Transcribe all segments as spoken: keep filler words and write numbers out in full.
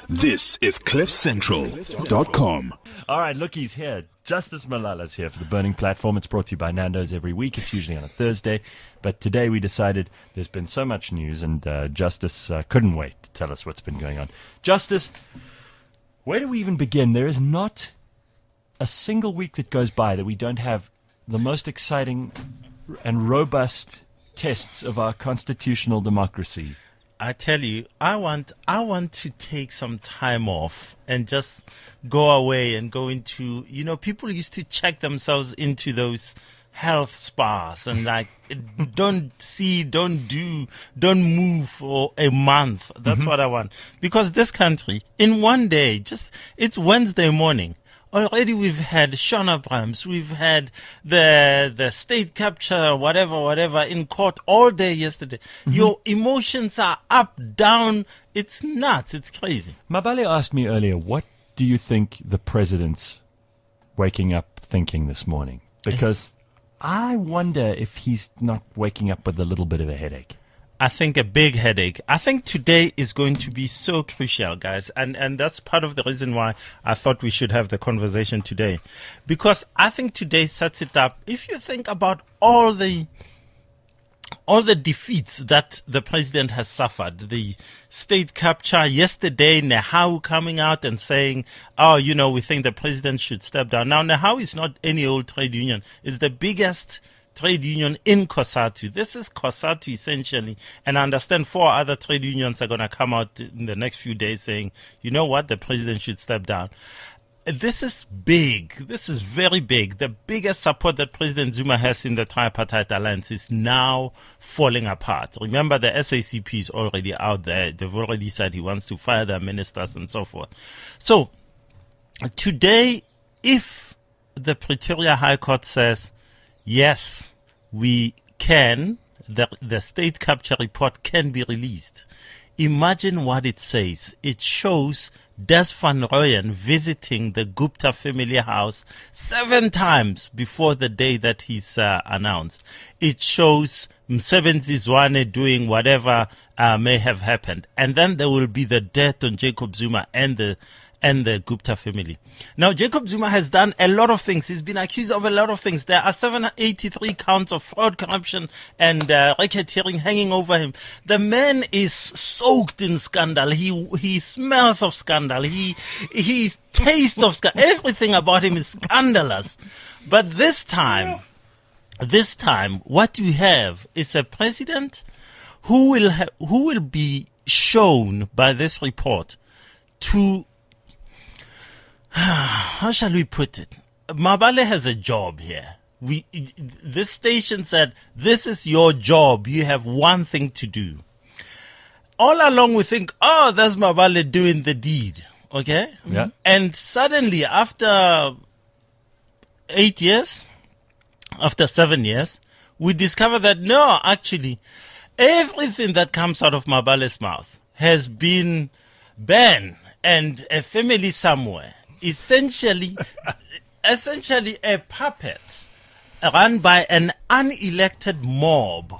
This is cliff central dot com. All right, look, he's here. Justice Malala's here for the Burning Platform. It's brought to you by Nando's every week. It's usually on a Thursday. But today we decided there's been so much news, and uh, Justice uh, couldn't wait to tell us what's been going on. Justice, where do we even begin? There is not a single week that goes by that we don't have the most exciting and robust tests of our constitutional democracy. I tell you, I want I want to take some time off and just go away and go into, you know, people used to check themselves into those health spas and like don't see, don't do, don't move for a month. That's mm-hmm. what I want. Because this country, in one day, just it's Wednesday morning. Already we've had Sean Abrams, we've had the the state capture, whatever, whatever, in court all day yesterday. Mm-hmm. Your emotions are up, down. It's nuts. It's crazy. Mabale asked me earlier, what do you think the president's waking up thinking this morning? Because I wonder if he's not waking up with a little bit of a headache. I think a big headache. I think today is going to be so crucial, guys. And, and that's part of the reason why I thought we should have the conversation today. Because I think today sets it up. If you think about all the, all the defeats that the president has suffered, the state capture yesterday, Nehau coming out and saying, oh, you know, we think the president should step down. Now, Nehau is not any old trade union. It's the biggest trade union in COSATU. This is COSATU essentially, and I understand four other trade unions are going to come out in the next few days saying, you know what, the president should step down. This is big. This is very big. The biggest support that President Zuma has in the tripartite alliance is now falling apart. Remember, the S A C P is already out there. They've already said he wants to fire their ministers and so forth. So today, if the Pretoria High Court says, yes, we can, the, the state capture report can be released. Imagine what it says. It shows Des van Rooyen visiting the Gupta family house seven times before the day that he's uh, announced. It shows Msebenzi Zwane doing whatever uh, may have happened. And then there will be the death on Jacob Zuma and the and the Gupta family. Now, Jacob Zuma has done a lot of things. He's been accused of a lot of things. There are seven hundred eighty-three counts of fraud, corruption, and uh, racketeering hanging over him. The man is soaked in scandal. He he smells of scandal. He he tastes of scandal. Everything about him is scandalous. But this time, this time, what we have is a president who will ha- who will be shown by this report to, how shall we put it? Mabale has a job here. We, this station said, this is your job. You have one thing to do. All along we think, oh, that's Mabale doing the deed. Okay? Yeah. And suddenly, after eight years, after seven years, we discover that no, actually, everything that comes out of Mabale's mouth has been banned and a family somewhere. Essentially, essentially a puppet run by an unelected mob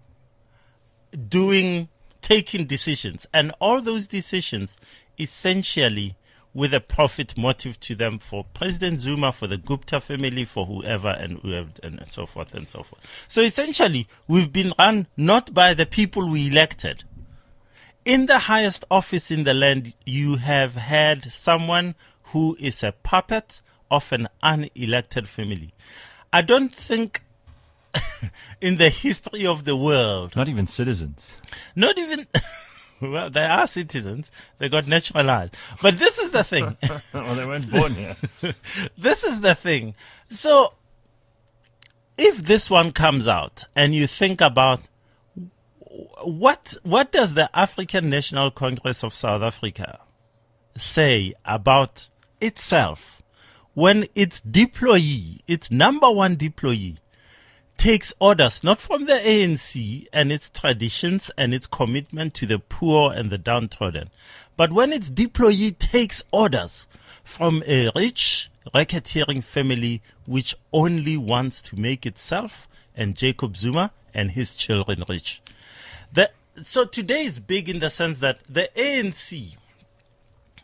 doing, taking decisions. And all those decisions essentially with a profit motive to them for President Zuma, for the Gupta family, for whoever and whoever and so forth and so forth. So essentially, we've been run not by the people we elected. In the highest office in the land, you have had someone who is a puppet of an unelected family. I don't think in the history of the world... Not even citizens. Not even... Well, they are citizens. They got naturalized. But this is the thing. Well, they weren't born here. This is the thing. So, if this one comes out and you think about what what does the African National Congress of South Africa say about itself when its deployee, its number one deployee, takes orders not from the A N C and its traditions and its commitment to the poor and the downtrodden, but when its deployee takes orders from a rich racketeering family which only wants to make itself and Jacob Zuma and his children rich. The, so today is big in the sense that the A N C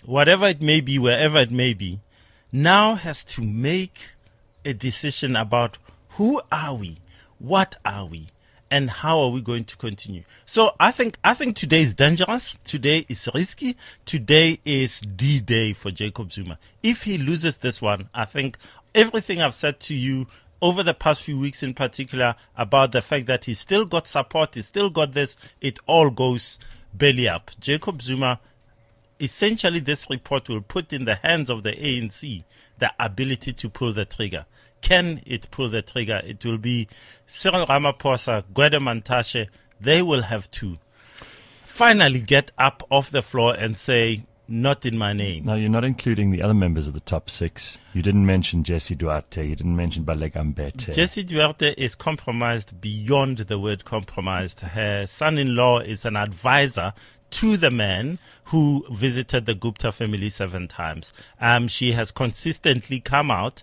whatever it may be, wherever it may be, now has to make a decision about who are we, what are we, and how are we going to continue. So I think I think today is dangerous. Today is risky. Today is D-Day for Jacob Zuma. If he loses this one, I think everything I've said to you over the past few weeks in particular about the fact that he's still got support, he's still got this, it all goes belly up. Jacob Zuma, essentially this report will put in the hands of the A N C the ability to pull the trigger. Can it pull the trigger? It will be Cyril Ramaphosa, Gwede Mantashe. They will have to finally get up off the floor and say, not in my name. Now, you're not including the other members of the top six. You didn't mention Jesse Duarte. You didn't mention Baleka Mbete. Jesse Duarte is compromised beyond the word compromised. Her son-in-law is an advisor to the man who visited the Gupta family seven times. Um, she has consistently come out,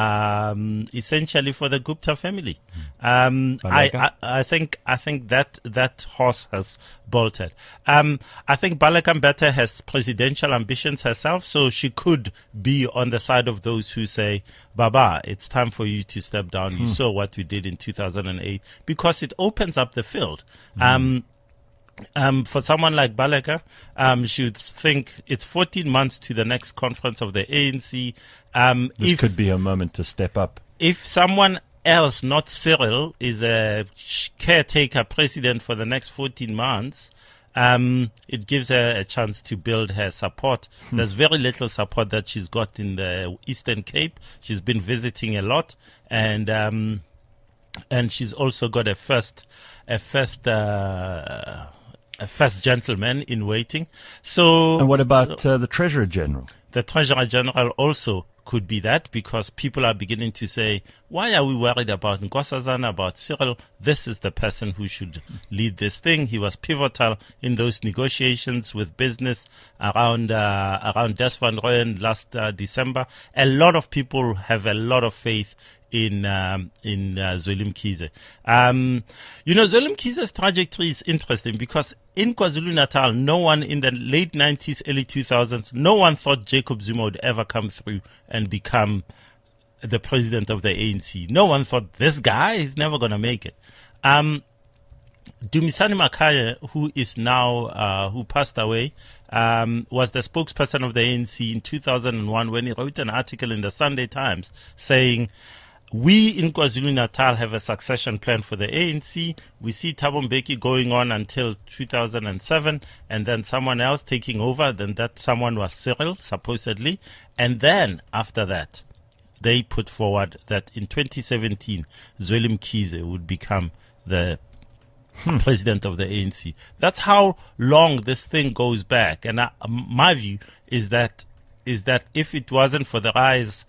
um, essentially for the Gupta family. Um, I, I, I think, I think that, that horse has bolted. Um, I think Baleka Mbete has presidential ambitions herself, so she could be on the side of those who say, Baba, it's time for you to step down. Hmm. You saw what we did in two thousand eight, because it opens up the field. Hmm. Um, Um, for someone like Baleka, um, she would think it's fourteen months to the next conference of the A N C. Um, this if, could be a moment to step up. If someone else, not Cyril, is a caretaker president for the next fourteen months, um, it gives her a chance to build her support. Hmm. There's very little support that she's got in the Eastern Cape. She's been visiting a lot, and um, and she's also got a first, a first. Uh, A first gentleman in waiting. So, and what about so uh, the Treasurer General? The Treasurer General also could be that, because people are beginning to say, why are we worried about Nkosazana, about Cyril? This is the person who should lead this thing. He was pivotal in those negotiations with business around uh, around Des Van Rooyen last uh, December. A lot of people have a lot of faith in um, in uh, Zweli Mkhize. Um, you know, Zweli Mkhize's trajectory is interesting because in KwaZulu-Natal, no one in the late nineties, early two thousands, no one thought Jacob Zuma would ever come through and become the president of the A N C. No one thought, this guy is never going to make it. Um, Dumisani Makhaya, who is now, uh, who passed away, um, was the spokesperson of the A N C in two thousand one when he wrote an article in the Sunday Times saying, we in KwaZulu-Natal have a succession plan for the A N C. We see Thabo Mbeki going on until two thousand seven, and then someone else taking over. Then that someone was Cyril, supposedly. And then after that, they put forward that in twenty seventeen, Zweli Mkhize would become the hmm. president of the A N C. That's how long this thing goes back. And I, my view is that is that if it wasn't for the rise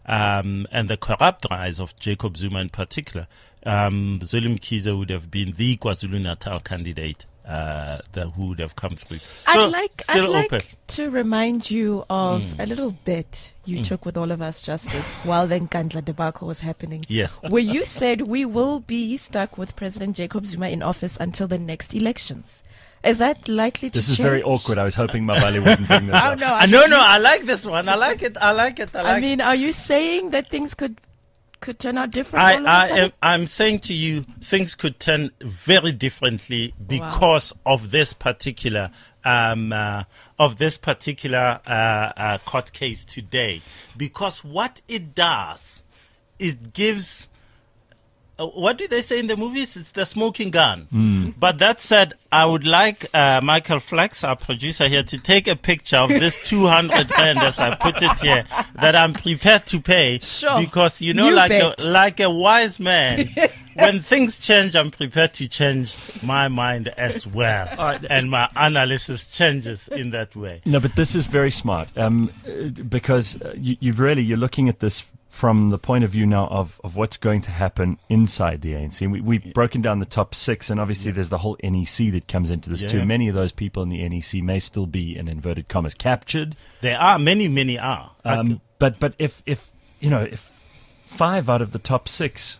Um, and the corrupt rise of Jacob Zuma in particular, um, Zweli Mkhize would have been the KwaZulu-Natal candidate uh, that who would have come through. I'd So, like, still I'd open. like to remind you of Mm. a little bit you Mm. took with all of us, Justice, while the Nkandla debacle was happening. Yes. Where you said we will be stuck with President Jacob Zuma in office until the next elections. Is that likely to This change? is very awkward. I was hoping Mabali wouldn't bring this Oh, up. no, Uh, I, no, no, I like this one. I like it. I like it. I like I mean, are you saying that things could could turn out different? I, all of a I sudden? am, I'm saying to you, things could turn very differently because of this particular um, uh, of this particular uh, uh, court case today. Because what it does, it gives. Uh, what do they say in the movies? It's the smoking gun. Mm. But that said, I would like uh, Michael Flex, our producer here, to take a picture of this two hundred rand, as I put it here, that I'm prepared to pay. Sure. Because, you know, You like a, bet. like a wise man, when things change, I'm prepared to change my mind as well. right. And my analysis changes in that way. No, but this is very smart um, uh, because uh, you, you've really, you're looking at this from the point of view now of, of what's going to happen inside the A N C. We, we've broken down the top six, and obviously there's the whole N E C that comes into this Yeah. too. Many of those people in the N E C may still be, in inverted commas, captured. There are, many, many are. Um, but but if, if, you know, if five out of the top six,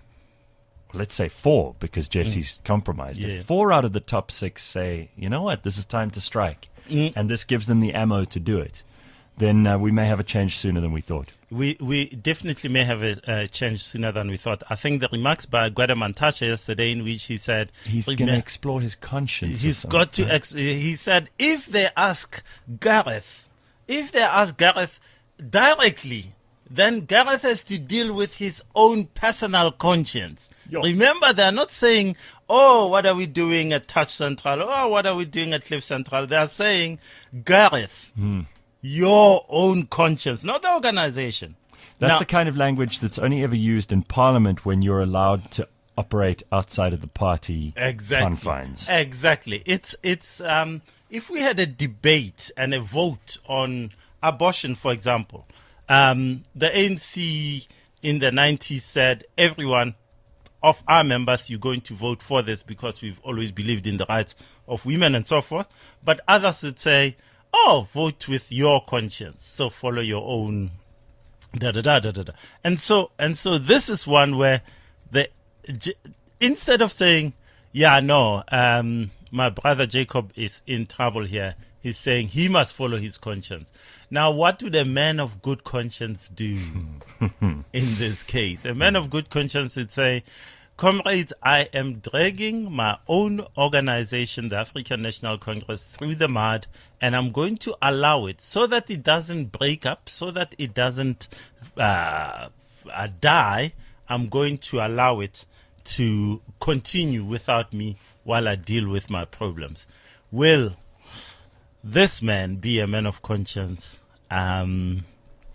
let's say four, because Jesse's compromised, Yeah. if four out of the top six say, you know what, this is time to strike, Mm. and this gives them the ammo to do it, then uh, we may have a change sooner than we thought. We we definitely may have a uh, change sooner than we thought. I think the remarks by Gwede Mantashe yesterday, in which he said he's going to explore his conscience. He's got to. Ex- he said if they ask Gareth, if they ask Gareth directly, then Gareth has to deal with his own personal conscience. Yo. Remember, they're not saying, "Oh, what are we doing at Touch Central? Oh, what are we doing at Cliff Central?" They are saying, Gareth. Hmm. Your own conscience, not the organization. That's now, the kind of language that's only ever used in Parliament when you're allowed to operate outside of the party exactly, confines. Exactly. It's it's um, if we had a debate and a vote on abortion, for example, um, the A N C in the nineties said everyone of our members, you're going to vote for this because we've always believed in the rights of women and so forth. But others would say, oh, vote with your conscience. So follow your own da da da da da da. And so and so this is one where the instead of saying, yeah, no, um, my brother Jacob is in trouble here, he's saying he must follow his conscience. Now, what would a man of good conscience do in this case? A man of good conscience would say, comrades, I am dragging my own organization, the African National Congress, through the mud, and I'm going to allow it so that it doesn't break up, so that it doesn't uh, uh, die. I'm going to allow it to continue without me while I deal with my problems. Will this man be a man of conscience? Um...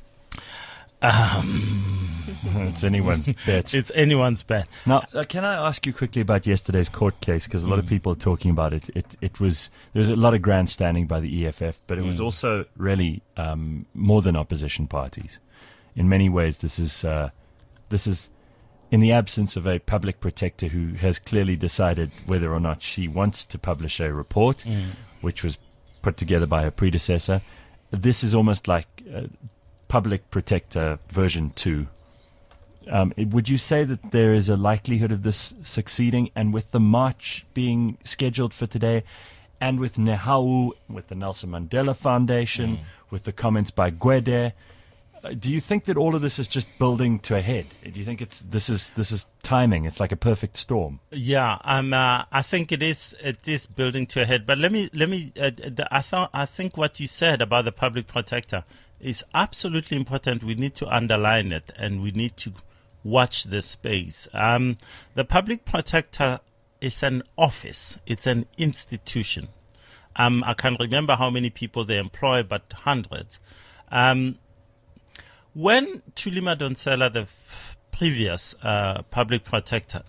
Um, it's anyone's bet. It's anyone's bet. Now, uh, can I ask you quickly about yesterday's court case? Because a lot mm. of people are talking about it. It, it was there was a lot of grandstanding by the E F F, but it mm. was also really um, more than opposition parties. In many ways, this is uh, this is in the absence of a public protector who has clearly decided whether or not she wants to publish a report, mm. which was put together by her predecessor. This is almost like Uh, Public Protector version two. Um, it, would you say that there is a likelihood of this succeeding? And with the march being scheduled for today, and with Nehau, with the Nelson Mandela Foundation, mm. with the comments by Gwede, uh, do you think that all of this is just building to a head? Do you think it's this is this is timing? It's like a perfect storm. Yeah, um, uh, I think it is. It is building to a head. But let me let me. Uh, the, I thought I think what you said about the Public Protector is absolutely important. We need to underline it, and we need to watch this space. Um, the Public Protector is an office. It's an institution. Um, I can't remember how many people they employ, but hundreds. Um, when Thuli Madonsela, the f- previous uh, Public Protector,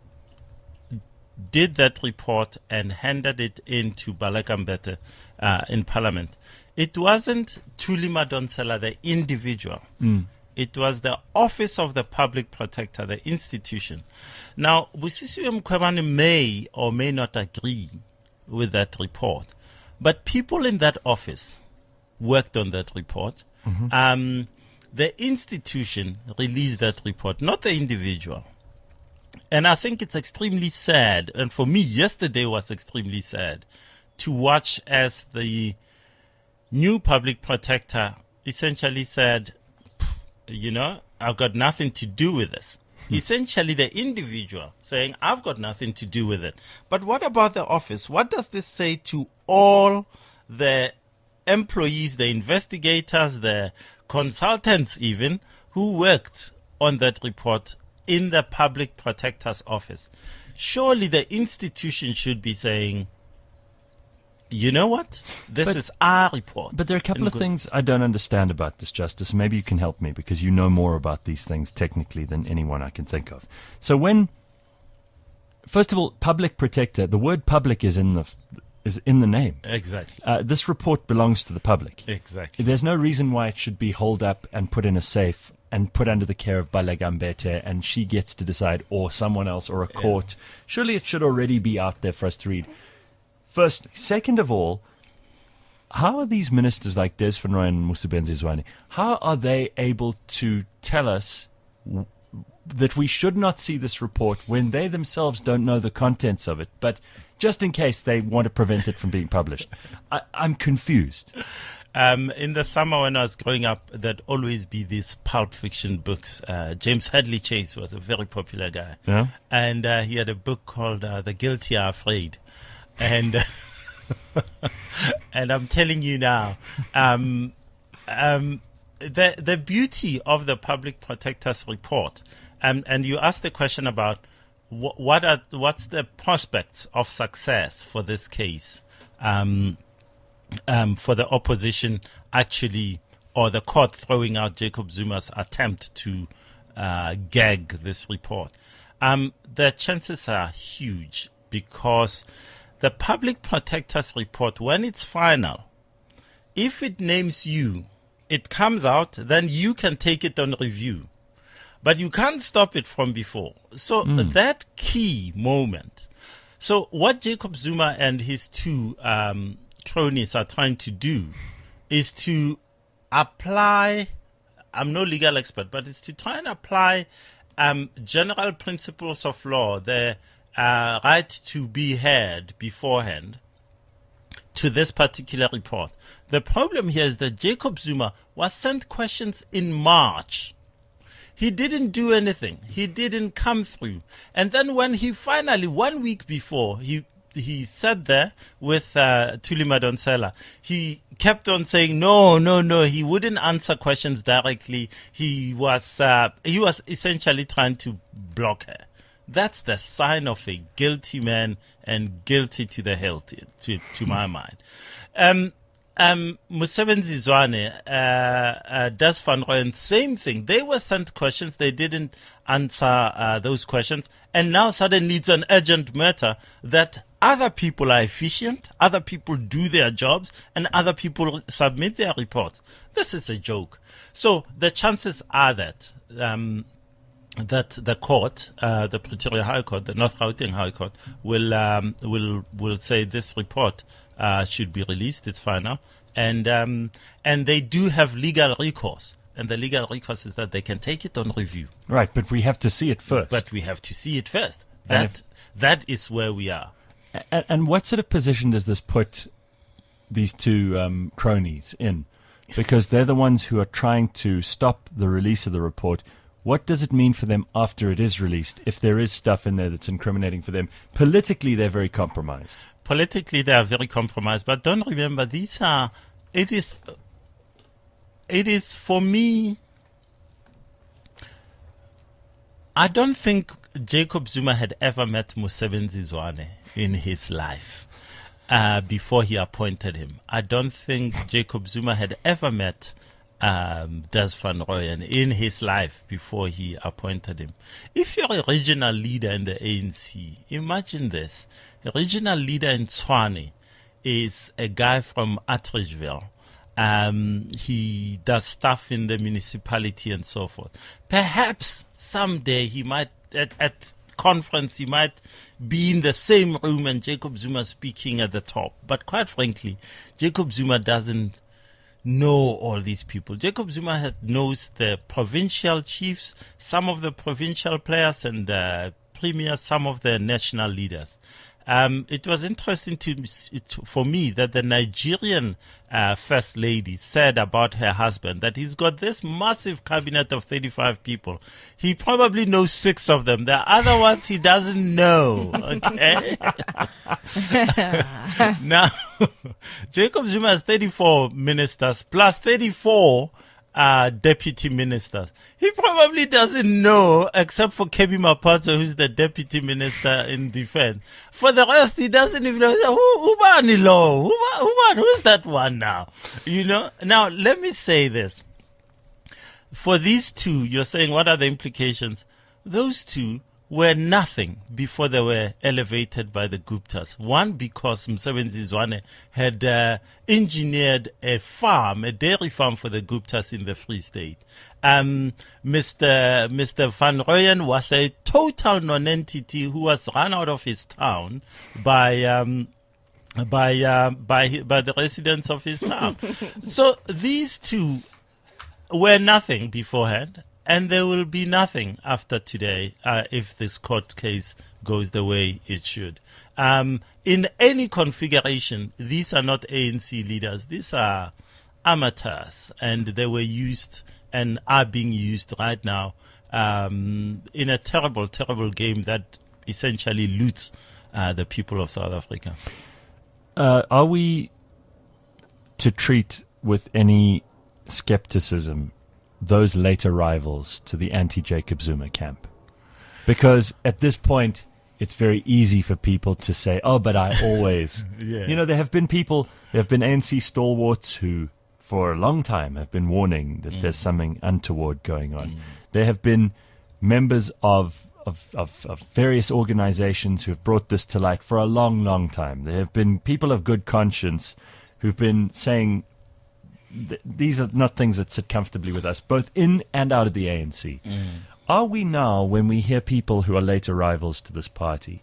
did that report and handed it in to Baleka Mbete uh, in Parliament, it wasn't Thuli Madonsela, the individual. Mm. It was the Office of the Public Protector, the institution. Now, Busisiwe Mkhwebane may or may not agree with that report, but people in that office worked on that report. Mm-hmm. Um, the institution released that report, not the individual. And I think it's extremely sad, and for me, yesterday was extremely sad, to watch as the new Public Protector essentially said, you know, I've got nothing to do with this. Hmm. Essentially, the individual saying, I've got nothing to do with it. But what about the office? What does this say to all the employees, the investigators, the consultants even, who worked on that report in the Public Protector's office? Surely the institution should be saying, you know what? This but, is our report. But there are a couple of things I don't understand about this, Justice. Maybe you can help me because you know more about these things technically than anyone I can think of. So when, first of all, Public Protector, the word public is in the is in the name. Exactly. Uh, this report belongs to the public. Exactly. There's no reason why it should be holed up and put in a safe and put under the care of Baleka Mbete, and she gets to decide, or someone else, or a court. Yeah. Surely it should already be out there for us to read. First, second of all, how are these ministers like Des Van Rooyen and Mosebenzi Zwane, how are they able to tell us w- that we should not see this report when they themselves don't know the contents of it, but just in case they want to prevent it from being published? I, I'm confused. Um, in the summer when I was growing up, there'd always be these pulp fiction books. Uh, James Hadley Chase was a very popular guy. Yeah. And uh, he had a book called uh, The Guilty Are Afraid. And and I'm telling you now, um, um, the the beauty of the Public Protector's report, um, and you asked the question about wh- what are what's the prospects of success for this case. Um, Um, for the opposition actually, or the court throwing out Jacob Zuma's attempt to uh, gag this report. Um, the chances are huge because the Public Protector's report, when it's final, if it names you, it comes out, then you can take it on review. But you can't stop it from before. So mm. that key moment. So what Jacob Zuma and his two um, cronies are trying to do is to apply, I'm no legal expert, but it's to try and apply um, general principles of law, the uh, right to be heard beforehand, to this particular report. The problem here is that Jacob Zuma was sent questions in March. He didn't do anything. He didn't come through. And then when he finally, one week before, he he sat there with uh, Thuli Madonsela, he kept on saying, no, no, no, he wouldn't answer questions directly. He was, uh, he was essentially trying to block her. That's the sign of a guilty man and guilty to the hilt, to, to my mind. Um, Um, Mosebenzi Zwane, uh, uh, Des van Rooyen, same thing. They were sent questions. They didn't answer uh, those questions. And now suddenly it's an urgent matter that other people are efficient, other people do their jobs, and other people submit their reports. This is a joke. So the chances are that um, that the court, uh, the Pretoria High Court, the North Gauteng High Court, will um, will will say this report Uh, should be released. It's final, and um, and they do have legal recourse, and the legal recourse is that they can take it on review. Right, but we have to see it first. But we have to see it first. That if, that is where we are. And, and what sort of position does this put these two um, cronies in? Because they're the ones who are trying to stop the release of the report. What does it mean for them after it is released, if there is stuff in there that's incriminating for them? Politically, they're very compromised. Politically, they are very compromised. But don't remember, these are, it is, it is for me, I don't think Jacob Zuma had ever met Mosebenzi Zwane in his life uh, before he appointed him. I don't think Jacob Zuma had ever met Um, Des van Rooyen in his life before he appointed him. If you're a regional leader in the A N C, imagine this. A regional leader in Tshwane is a guy from Atteridgeville. Um, he does stuff in the municipality and so forth. Perhaps someday he might, at, at conference, he might be in the same room and Jacob Zuma speaking at the top. But quite frankly, Jacob Zuma doesn't know all these people. Jacob Zuma has, knows the provincial chiefs, some of the provincial players and uh, premiers, some of the national leaders. Um, it was interesting to, it, for me that the Nigerian uh, first lady said about her husband that he's got this massive cabinet of thirty-five people. He probably knows six of them. The other ones he doesn't know. Okay. Now, Jacob Zuma has thirty-four ministers plus thirty-four uh, deputy ministers. He probably doesn't know, except for Kebby Mapatso, who's the deputy minister in defense. For the rest, he doesn't even know. Who, who, who, who, who's that one now? You know? Now, let me say this. For these two, you're saying, what are the implications? Those two were nothing before they were elevated by the Guptas. One, because Mosebenzi Zwane had uh, engineered a farm, a dairy farm for the Guptas in the Free State. Um, Mister Mister Van Rooyen was a total non-entity who was run out of his town by um, by uh, by by the residents of his town. So these two were nothing beforehand. And there will be nothing after today uh, if this court case goes the way it should. Um, in any configuration, these are not A N C leaders. These are amateurs, and they were used and are being used right now um, in a terrible, terrible game that essentially loots uh, the people of South Africa. Uh, are we to treat with any skepticism those late arrivals to the anti-Jacob Zuma camp? Because at this point, it's very easy for people to say, oh, but I always... Yeah. You know, there have been people, there have been A N C stalwarts who, for a long time, have been warning that mm. there's something untoward going on. Mm. There have been members of, of, of, of various organizations who have brought this to light for a long, long time. There have been people of good conscience who've been saying th- these are not things that sit comfortably with us, both in and out of the A N C. Mm. Are we now, when we hear people who are late arrivals to this party,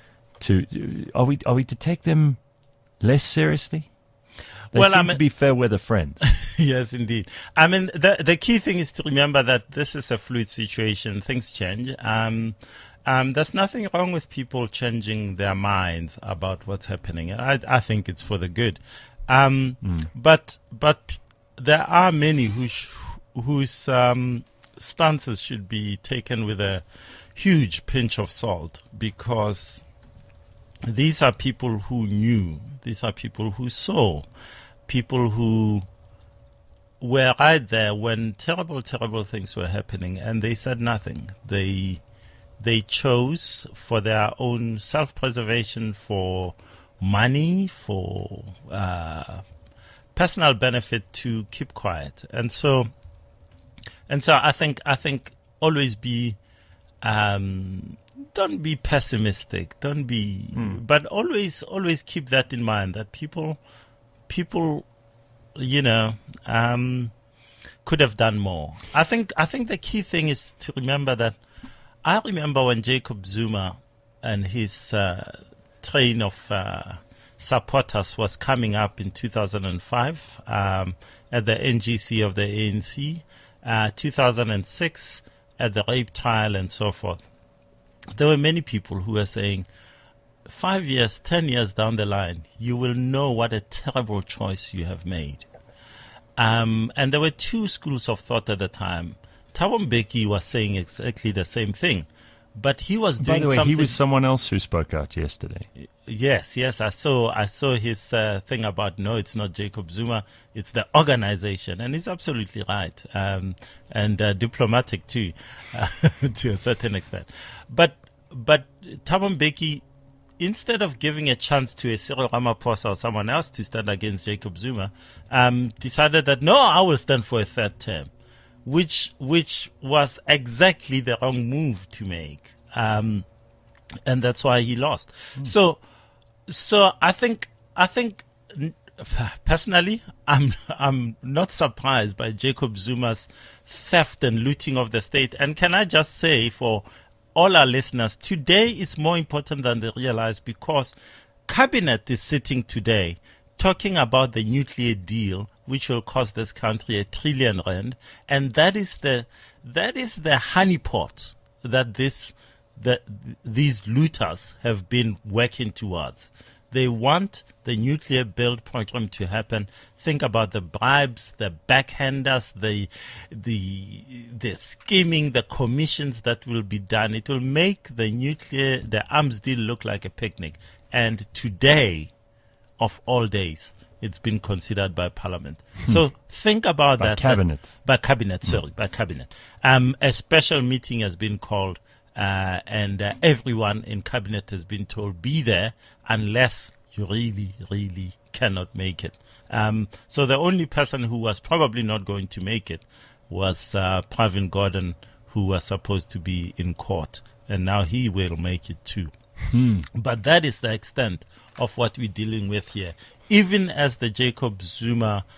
to are we are we to take them less seriously? They well, seem I mean, to be fair weather friends. Yes, indeed. I mean, the the key thing is to remember that this is a fluid situation. Things change. Um, um, there's nothing wrong with people changing their minds about what's happening. I I think it's for the good. Um, mm. But but there are many who sh- whose um, stances should be taken with a huge pinch of salt, because these are people who knew, these are people who saw, people who were right there when terrible, terrible things were happening, and they said nothing. They they chose for their own self-preservation, for money, for uh, personal benefit, to keep quiet. And so And so I think I think always be, um, don't be pessimistic, don't be, mm. but always always keep that in mind, that people, people, you know, um, could have done more. I think I think the key thing is to remember that. I remember when Jacob Zuma and his uh, train of uh, supporters was coming up in two thousand five um, at the N G C of the A N C. Uh, two thousand six at the rape trial and so forth. There were many people who were saying, five years, ten years down the line, you will know what a terrible choice you have made. Um, and there were two schools of thought at the time. Thabo Mbeki was saying exactly the same thing, but he was doing By the way, something. he was someone else who spoke out yesterday. Yes, yes, I saw. I saw his uh, thing about no, it's not Jacob Zuma, it's the organization, and he's absolutely right, um, and uh, diplomatic too, uh, to a certain extent. But but Thabo Mbeki, instead of giving a chance to a Cyril Ramaphosa or someone else to stand against Jacob Zuma, um, decided that no, I will stand for a third term, which which was exactly the wrong move to make, um, and that's why he lost. Mm. So. So I think I think personally I'm I'm not surprised by Jacob Zuma's theft and looting of the state. And can I just say for all our listeners, today is more important than they realize, because Cabinet is sitting today talking about the nuclear deal, which will cost this country a trillion rand, and that is the that is the honeypot that this that these looters have been working towards. They want the nuclear build program to happen. Think about the bribes, the backhanders, the the the scheming, the commissions that will be done. It will make the nuclear, the arms deal look like a picnic. And today, of all days, it's been considered by Parliament. Hmm. So think about by that. Cabinet. That, by cabinet, sorry, hmm. by cabinet. Um, a special meeting has been called. Uh, and uh, everyone in cabinet has been told, be there unless you really, really cannot make it. Um, so the only person who was probably not going to make it was uh, Pravin Gordhan, who was supposed to be in court. And now he will make it too. Hmm. But that is the extent of what we're dealing with here. Even as the Jacob Zuma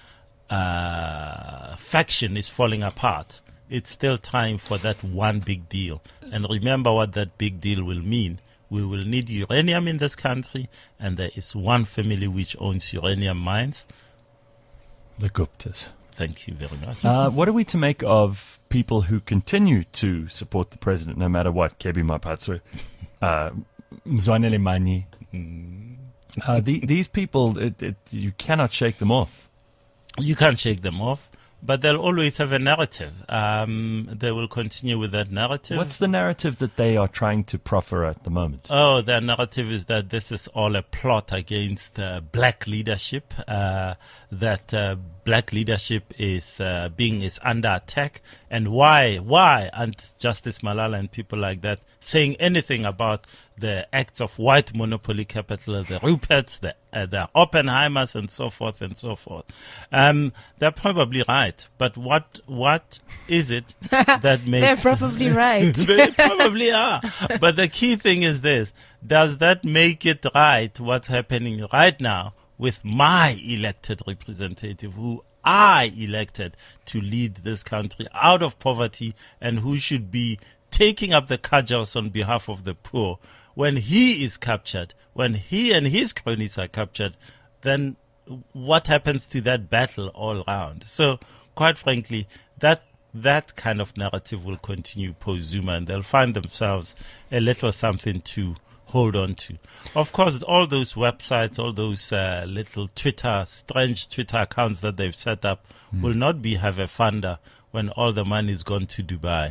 uh, faction is falling apart, it's still time for that one big deal. And remember what that big deal will mean. We will need uranium in this country, and there is one family which owns uranium mines. The Guptas. Thank you very much. Uh, what are we to make of people who continue to support the president no matter what? Kebi Mapatswe, uh, Mzwanele Manyi. Uh, the, these people, it, it, you cannot shake them off. You can't shake them off, but they'll always have a narrative. Um, they will continue with that narrative. What's the narrative that they are trying to proffer at the moment? Oh, their narrative is that this is all a plot against uh, black leadership, uh, that uh, black leadership is uh, being is under attack. And why, why aren't Justice Malala and people like that saying anything about the acts of white monopoly capital, the Ruperts, the, uh, the Oppenheimers, and so forth and so forth? Um, they're probably right, but what what is it that makes... They're probably right. They probably are. But the key thing is this. Does that make it right, what's happening right now with my elected representative, who I elected to lead this country out of poverty and who should be taking up the cudgels on behalf of the poor? When he is captured, when he and his cronies are captured, then what happens to that battle all round? So, quite frankly, that that kind of narrative will continue post-Zuma, and they'll find themselves a little something to hold on to. Of course, all those websites, all those uh, little Twitter, strange Twitter accounts that they've set up mm. will not be have a funder when all the money is gone to Dubai.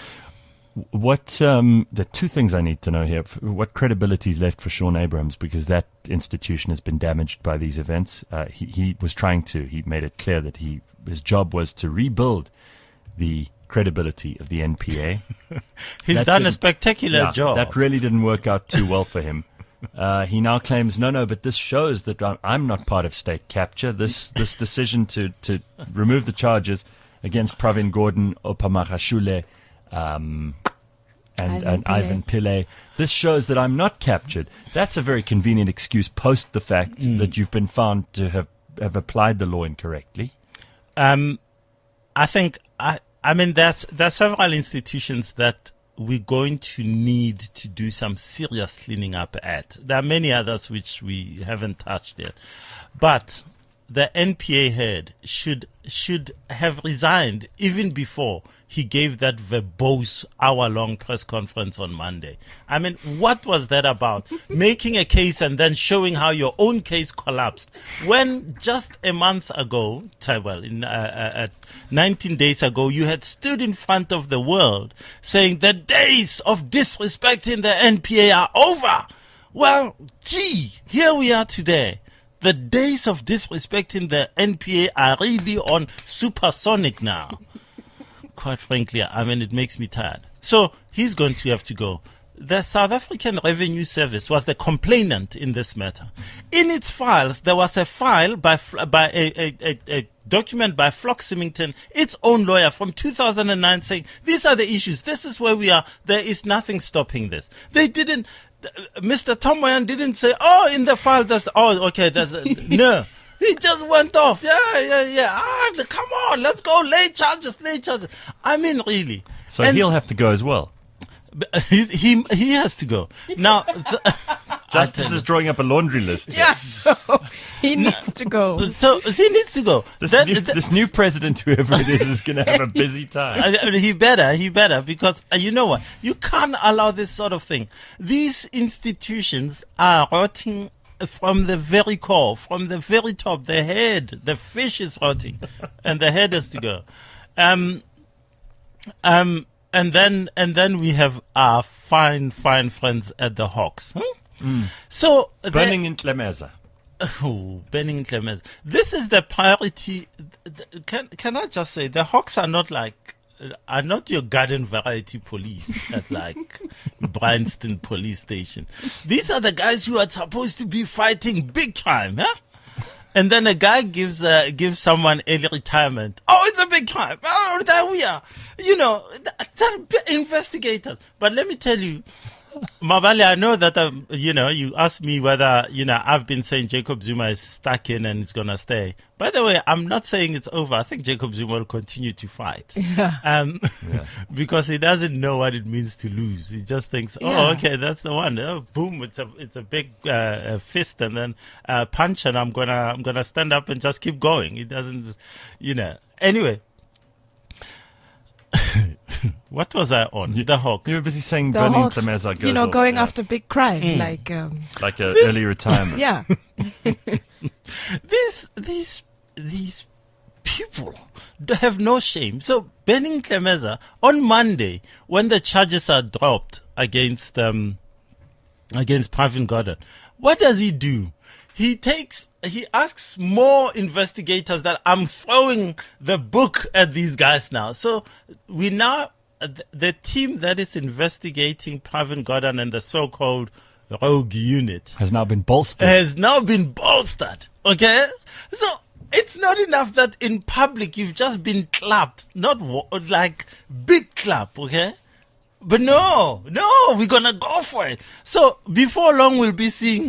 What um, the two things I need to know here: what credibility is left for Sean Abrahams, because that institution has been damaged by these events. Uh, he, he was trying to. He made it clear that he his job was to rebuild the credibility of the N P A. He's that done a spectacular yeah, job. That really didn't work out too well for him. Uh, he now claims, no, no, but this shows that I'm, I'm not part of state capture. This this decision to to remove the charges against Pravin Gordhan, Opamagashule, um, and, Ivan and Pillay. Ivan Pillay. This shows that I'm not captured. That's a very convenient excuse post the fact Mm. that you've been found to have, have applied the law incorrectly. Um, I think, I, I mean, there's, there's several institutions that we're going to need to do some serious cleaning up at. There are many others which we haven't touched yet. But the N P A head should should have resigned even before he gave that verbose hour-long press conference on Monday. I mean, what was that about? Making a case and then showing how your own case collapsed. When just a month ago, well, in, uh, uh, nineteen days ago, you had stood in front of the world saying the days of disrespecting the N P A are over. Well, gee, here we are today. The days of disrespecting the N P A are really on supersonic now. Quite frankly, I mean, it makes me tired. So he's going to have to go. The South African Revenue Service was the complainant in this matter. In its files, there was a file by by a, a, a, a document by Flock Symington, its own lawyer, from two thousand nine, saying these are the issues. This is where we are. There is nothing stopping this. They didn't. Mister Tom Moyan didn't say, "Oh, in the file, there's oh, okay, there's a, no." He just went off. Yeah, yeah, yeah. Ah, come on, let's go. Lay charges, lay charges. I mean, really. So And he'll have to go as well. He he he has to go now. The, Justice is drawing up a laundry list. Yeah, he needs to go. so he needs to go. This, That- new, that- this new president, whoever it is, is going to have a busy time. I- I- he better, he better, because uh, you know what? You can't allow this sort of thing. These institutions are rotting from the very core, from the very top. The head, the fish is rotting, and the head has to go. Um, um, and then and then we have our fine, fine friends at the Hawks. Huh? So they- Burning in Tlemeza. Oh, Benning Clemens. This is the priority. Can can I just say the Hawks are not like are not your garden variety police at like Bryanston police station. These are the guys who are supposed to be fighting big crime, huh? And then a guy gives uh, gives someone early retirement. Oh, it's a big crime. Oh, there we are. You know, they're investigators. But let me tell you, Mabali, I know that, um, you know, you asked me whether, you know, I've been saying Jacob Zuma is stuck in and is going to stay. By the way, I'm not saying it's over. I think Jacob Zuma will continue to fight. Yeah. Um, Yeah. because he doesn't know what it means to lose. He just thinks, oh, Yeah. okay, that's the one. Oh, boom. It's a, it's a big, uh, uh, fist and then, uh, punch and I'm going to, I'm going to stand up and just keep going. He doesn't, you know, anyway. What was I on? You- the Hawks. You were busy saying The Burning Hawks, Tlemeza goes you know, off, going yeah. after big crime, like um, like an early retirement. yeah, these these these people d- have no shame. So Benning Klemeza, on Monday, when the charges are dropped against um, against Pravin Gordhan, what does he do? He takes, he asks more investigators that I'm throwing the book at these guys now. So we now, the, the team that is investigating Pravin Gordhan and the so-called rogue unit Has now been bolstered. has now been bolstered. Okay? So it's not enough that in public you've just been clapped, not wo- like big clap, okay? But no, no, we're gonna go for it. So before long, we'll be seeing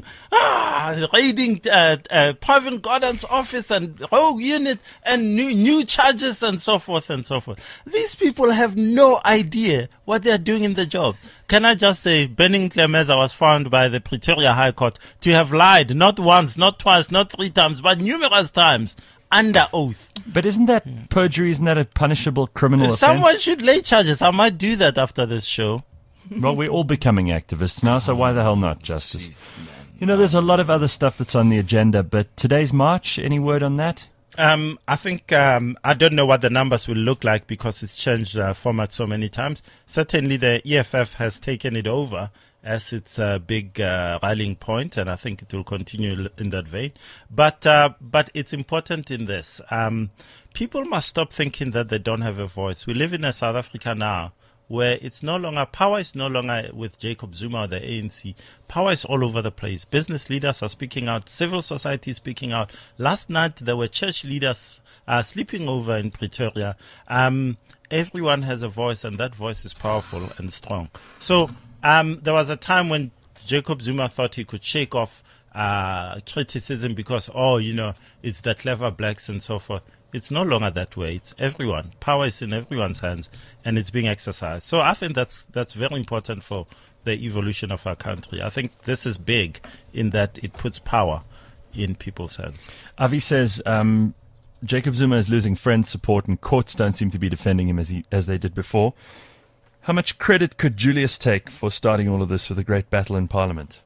ah raiding uh, uh, Pravin Gordhan's office and rogue unit and new new charges and so forth and so forth. These people have no idea what they are doing in the job. Can I just say, Benning Klemeza was found by the Pretoria High Court to have lied not once, not twice, not three times, but numerous times under oath. But isn't that perjury? Isn't that a punishable criminal offense? Someone should lay charges. I might do that after this show. Well, we're all becoming activists now, so why the hell not, Justice? You know, there's a lot of other stuff that's on the agenda, but today's march, any word on that? Um, I think um, I don't know what the numbers will look like because it's changed uh, format so many times. Certainly, the E F F has taken it over as its uh, big uh, rallying point, and I think it will continue in that vein. But uh, but it's important in this. Um, people must stop thinking that they don't have a voice. We live in a South Africa now where it's no longer, power is no longer with Jacob Zuma or the A N C. Power is all over the place. Business leaders are speaking out. Civil society is speaking out. Last night, there were church leaders uh, sleeping over in Pretoria. Um, everyone has a voice, and that voice is powerful and strong. So um, there was a time when Jacob Zuma thought he could shake off uh, criticism because, oh, you know, it's the clever blacks and so forth. It's no longer that way. It's everyone. Power is in everyone's hands, and it's being exercised. So I think that's that's very important for the evolution of our country. I think this is big in that it puts power in people's hands. Avi says um, Jacob Zuma is losing friends, support, and courts don't seem to be defending him as he as they did before. How much credit could Julius take for starting all of this with a great battle in Parliament?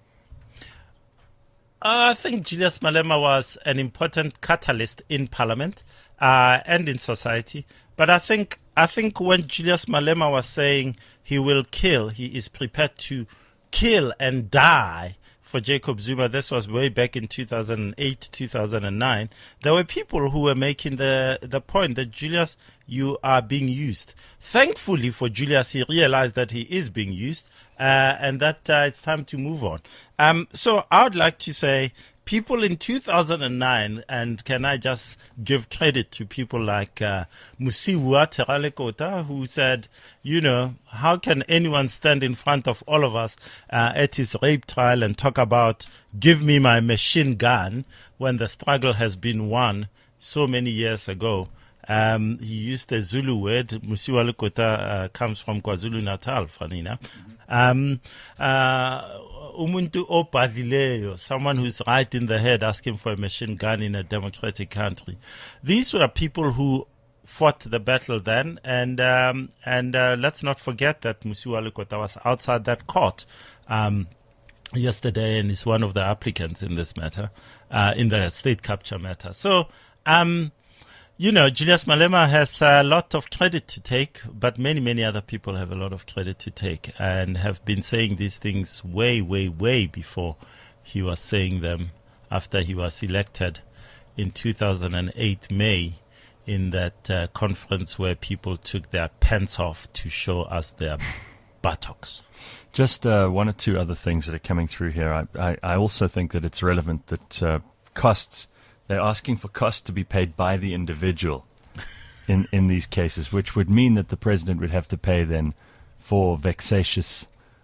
I think Julius Malema was an important catalyst in Parliament uh, and in society. But I think I think when Julius Malema was saying he will kill, he is prepared to kill and die for Jacob Zuma. This was way back in two thousand eight, two thousand nine. There were people who were making the, the point that, Julius, you are being used. Thankfully for Julius, he realized that he is being used uh, and that uh, it's time to move on. Um, so I would like to say people in two thousand nine, and can I just give credit to people like uh, Musiwa Teralekota, who said, you know, how can anyone stand in front of all of us uh, at his rape trial and talk about give me my machine gun when the struggle has been won so many years ago. Um, he used a Zulu word. Musiwa Lekota uh, comes from KwaZulu-Natal, Fanina. Um, uh, Umuntu opadileyo, someone who's right in the head asking for a machine gun in a democratic country. These were people who fought the battle then, and um, and uh, let's not forget that Musiwa Lekota was outside that court um, yesterday and is one of the applicants in this matter, uh, in the state capture matter. So, um, you know, Julius Malema has a lot of credit to take, but many, many other people have a lot of credit to take and have been saying these things way, way, way before he was saying them after he was elected in two thousand eight, May, in that uh, conference where people took their pants off to show us their buttocks. Just uh, one or two other things that are coming through here. I, I, I also think that it's relevant that uh, costs... They're asking for costs to be paid by the individual in, in these cases, which would mean that the president would have to pay then for vexatious.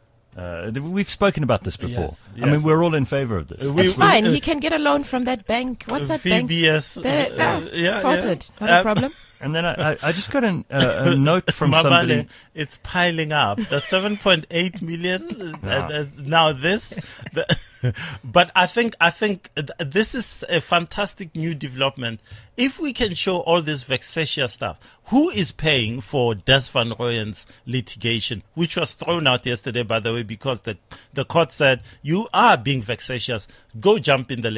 Uh, we've spoken about this before. Yes, I mean, yes. we're all in favor of this. Uh, we- It's fine. He can get a loan from that bank. What's that bank? V B S. The- uh, ah, yeah, sorted. yeah. Not a Uh, problem. And then I, I, I just got an, uh, a note from Mabale, somebody. it's piling up. The seven point eight million. uh, uh, now this, the, but I think I think th- this is a fantastic new development. If we can show all this vexatious stuff, who is paying for Des Van Rooyen's litigation, which was thrown out yesterday, by the way, because the the court said you are being vexatious. Go jump in the lake.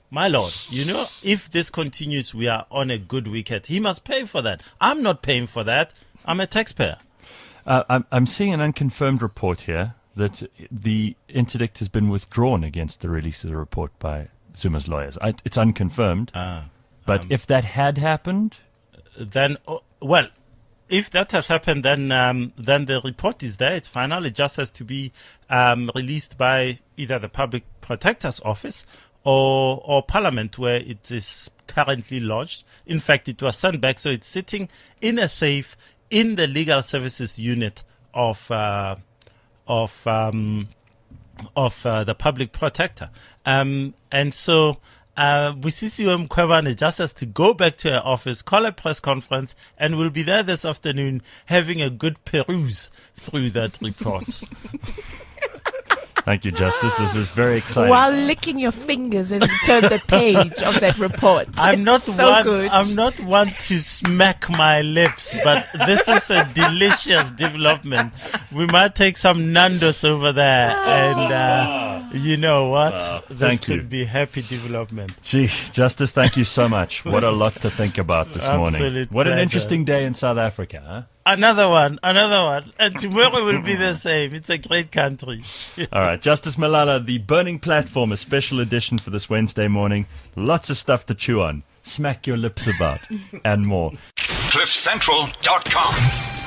my lord, you know, if this continues, we are on a good wicket. He must pay for that. I'm not paying for that. I'm a taxpayer. Uh, I'm, I'm seeing an unconfirmed report here that the interdict has been withdrawn against the release of the report by Zuma's lawyers. I, it's unconfirmed. Ah, but um, if that had happened, then, oh, well, if that has happened, then um, then the report is there. It's final. It just has to be um, released by either the Public Protector's Office or or Parliament, where it is currently lodged. In fact, it was sent back, so it's sitting in a safe in the Legal Services Unit of uh, of um, of uh, the Public Protector, um, and so. Uh, Busisiwe Mkhwebane just has to go back to her office, call a press conference, and we'll be there this afternoon having a good peruse through that report. Thank you, Justice. This is very exciting. While licking your fingers as you turn the page of that report. I'm not so one. good. I'm not one to smack my lips, but this is a delicious development. We might take some Nando's over there, and uh, you know what? Uh, this thank could you. be happy development. Gee, Justice, thank you so much. What a lot to think about this morning. Absolute What an pleasure. interesting day in South Africa, huh? Another one, another one, and tomorrow will be the same. It's a great country. All right, Justice Malala, the Burning Platform, a special edition for this Wednesday morning. Lots of stuff to chew on, smack your lips about, and more. cliff central dot com